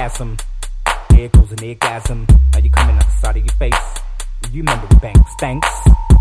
orgasm. There goes an orgasm. Now you're coming out the side of your face. You remember the banks, thanks.